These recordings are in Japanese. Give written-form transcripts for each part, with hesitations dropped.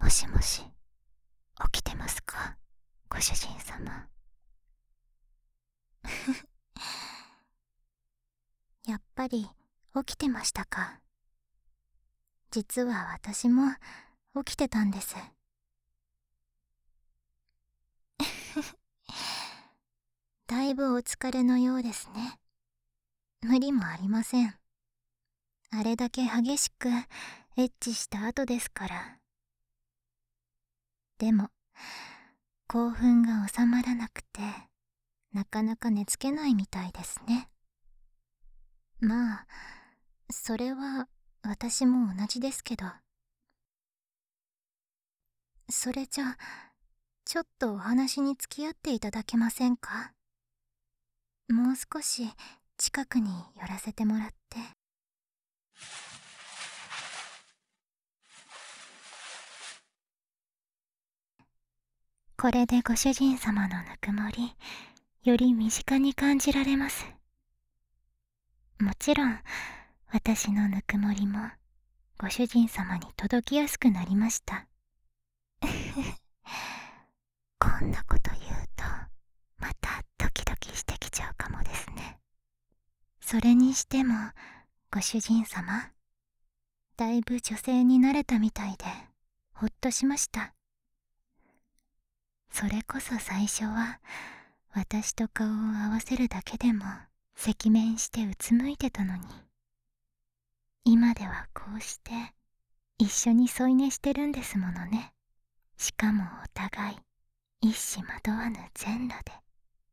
もしもし、起きてますか、ご主人様。やっぱり起きてましたか。実は私も起きてたんです。だいぶお疲れのようですね。無理もありません。あれだけ激しくエッチした後ですから。でも興奮が収まらなくて、なかなか寝つけないみたいですね。まあそれは私も同じですけど。それじゃちょっとお話に付き合っていただけませんか。もう少し近くに寄らせてもらって。これでご主人様のぬくもり、より身近に感じられます。もちろん私のぬくもりもご主人様に届きやすくなりました。こんなこと言うとまたドキドキしてきちゃうかもですね。それにしてもご主人様、だいぶ女性になれたみたいでほっとしました。それこそ最初は私と顔を合わせるだけでも赤面してうつむいてたのに、今ではこうして一緒に添い寝してるんですものね。しかもお互い一糸まとわぬ全裸で。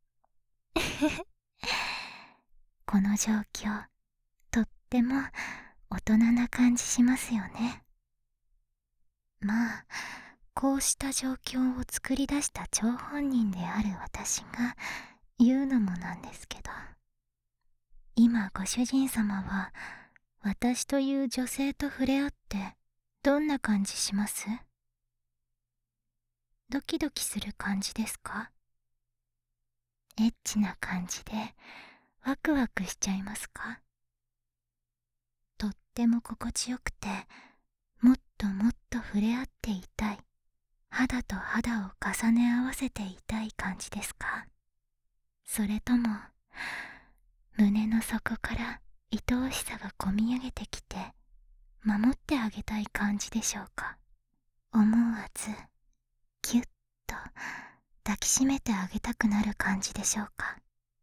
この状況、とっても大人な感じしますよね。まあこうした状況を作り出した張本人である私が言うのもなんですけど、今ご主人様は私という女性と触れ合ってどんな感じします？ドキドキする感じですか？エッチな感じでワクワクしちゃいますか？とっても心地よくて、もっともっと触れ合っていたい、肌と肌を重ね合わせていたい感じですか？それとも胸の底から愛おしさがこみ上げてきて守ってあげたい感じでしょうか？思わずキュッと抱きしめてあげたくなる感じでしょうか？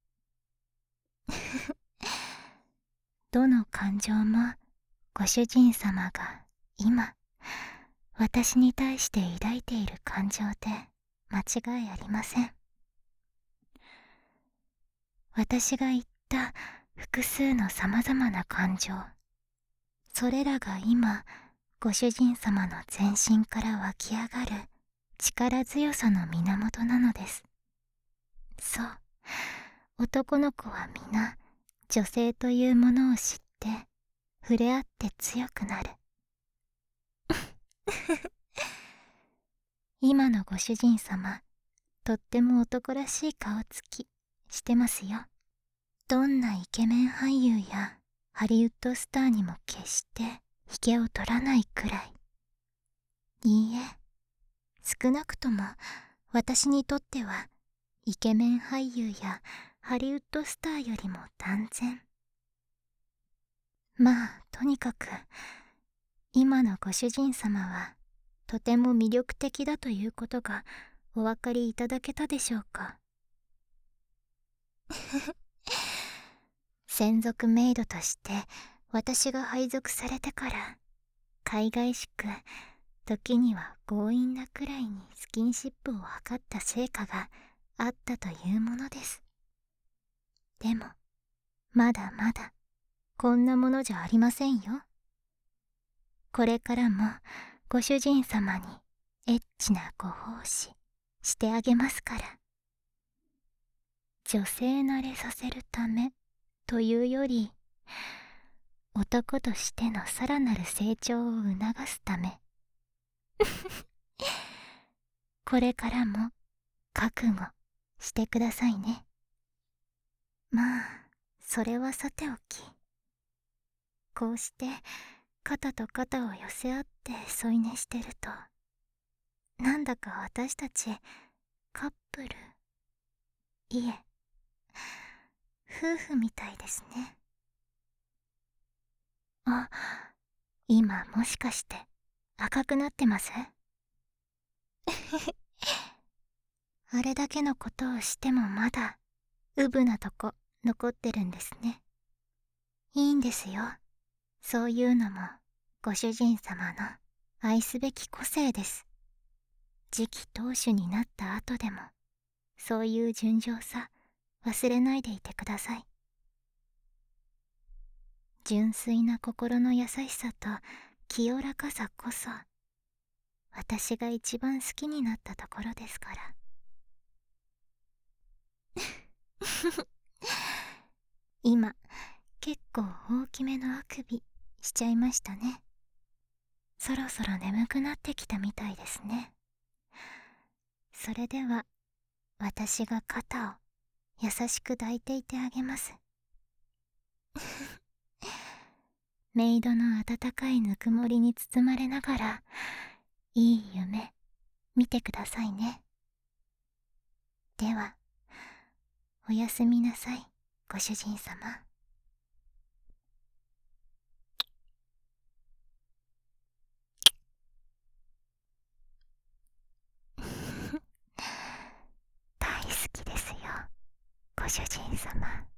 どの感情もご主人様が今私に対して抱いている感情で間違いありません。私が言った複数の様々な感情、それらが今ご主人様の全身から湧き上がる力強さの源なのです。そう、男の子は皆女性というものを知って触れ合って強くなる。今のご主人様、とっても男らしい顔つきしてますよ。どんなイケメン俳優やハリウッドスターにも決して引けを取らないくらい。いいえ、少なくとも私にとってはイケメン俳優やハリウッドスターよりも断然。まあとにかく今のご主人様はとても魅力的だということがお分かりいただけたでしょうか。専属メイドとして私が配属されてから海外しく時には強引なくらいにスキンシップを図った成果があったというものです。でもまだまだこんなものじゃありませんよ。これからもご主人様にエッチなご奉仕してあげますから。女性慣れさせるためというより、男としてのさらなる成長を促すため。これからも覚悟してくださいね。まあそれはさておき、こうして肩と肩を寄せ合って添い寝してるとなんだか私たちカップル、いえ、夫婦みたいですね。あ、今もしかして赤くなってます？あれだけのことをしてもまだうぶなとこ残ってるんですね。いいんですよ。そういうのもご主人様の愛すべき個性です。次期当主になった後でもそういう純情さ忘れないでいてください。純粋な心の優しさと清らかさこそ私が一番好きになったところですから。今結構大きめのあくびしちゃいましたね。そろそろ眠くなってきたみたいですね。それでは私が肩を優しく抱いていてあげます。メイドの温かいぬくもりに包まれながらいい夢見てくださいね。ではおやすみなさい、ご主人様。大好きですよ、ご主人様。